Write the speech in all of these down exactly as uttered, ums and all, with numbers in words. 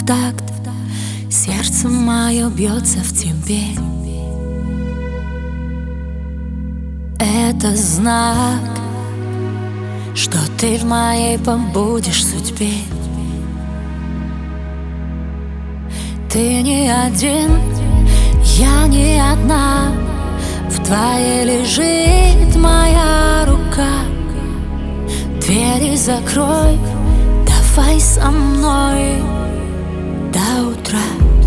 в такт, сердце мое бьется в тебе. Это знак, что ты в моей побудешь судьбе. Ты не один, я не одна, в твоей лежит моя рука. Двери закрой, давай со мной до утра.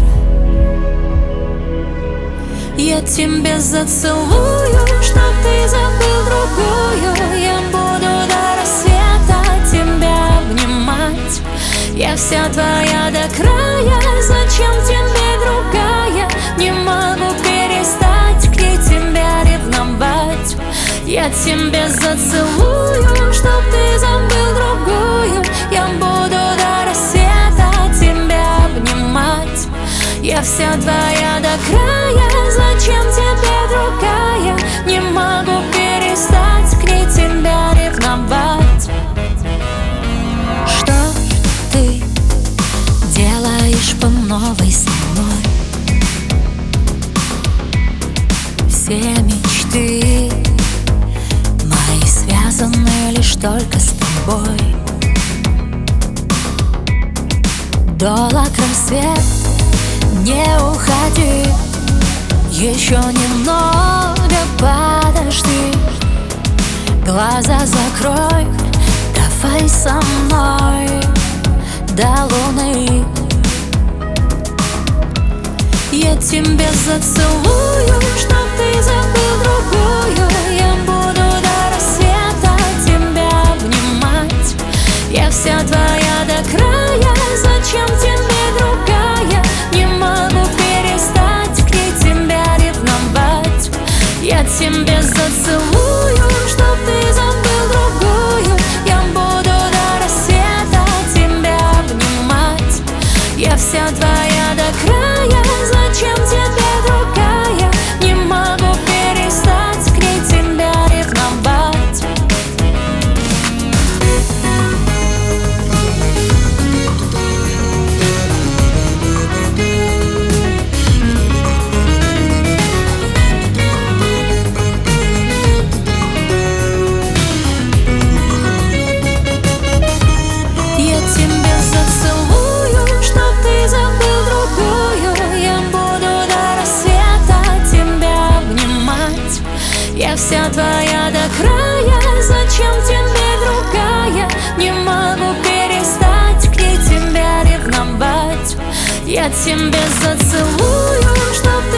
Я тебе зацелую, чтоб ты забыл другую. Я буду до рассвета тебя обнимать. Я вся твоя до края, зачем тебе другая? Не могу перестать к ней тебя ревновать. Я тебе зацелую, чтоб ты забыл другую. Я буду до рассвета тебя обнимать. Я вся твоя до края, зачем тебе другая? Не могу перестать к ней тебя ревновать. Что ты делаешь по новой со мной? Все мечты мои связаны лишь только с тобой. Долг рассвет, не уходи, еще немного подожди. Глаза закрой, давай со мной до луны. Я тебя зацелую, чтоб ты забыл другую. Я буду до рассвета тебя обнимать. Я вся твоя до края, зачем тебе другая? Не могу перестать к ней тебя ревновать. Я тебя зацелую, чтоб ты забыл другую. Я буду до рассвета тебя обнимать. Я вся твоя до края, зачем тебе другая? Не могу перестать к ней тебя ревновать. Я тебя зацелую, чтоб ты забыл другую. Я буду до рассвета тебя обнимать. Я вся твоя до края, зачем тебе другая? Не могу перестать к ней тебя ревновать. Я тебя зацелую, чтоб ты